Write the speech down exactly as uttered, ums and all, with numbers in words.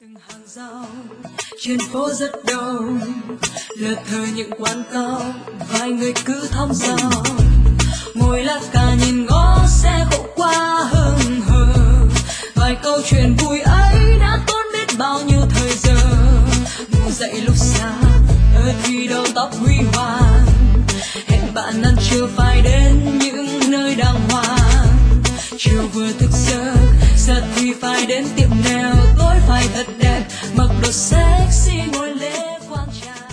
từng hàng rào trên phố rất đông, lượt thơ những quán cao, vài người cứ thong dong ngồi lát cà nhìn ngó xe khổ qua hững hờ. Vài câu chuyện vui ấy đã tốn biết bao nhiêu thời giờ. Ngủ dậy lúc sáng ở thì đầu tóc huy hoàng, hẹn bạn ăn trưa phải đến những nơi đàng hoàng. Chiều vừa thức giấc giờ thì phải đến tiệm nail, tối phải thật đẹp mặc đồ sexy ngồi lễ quang trang.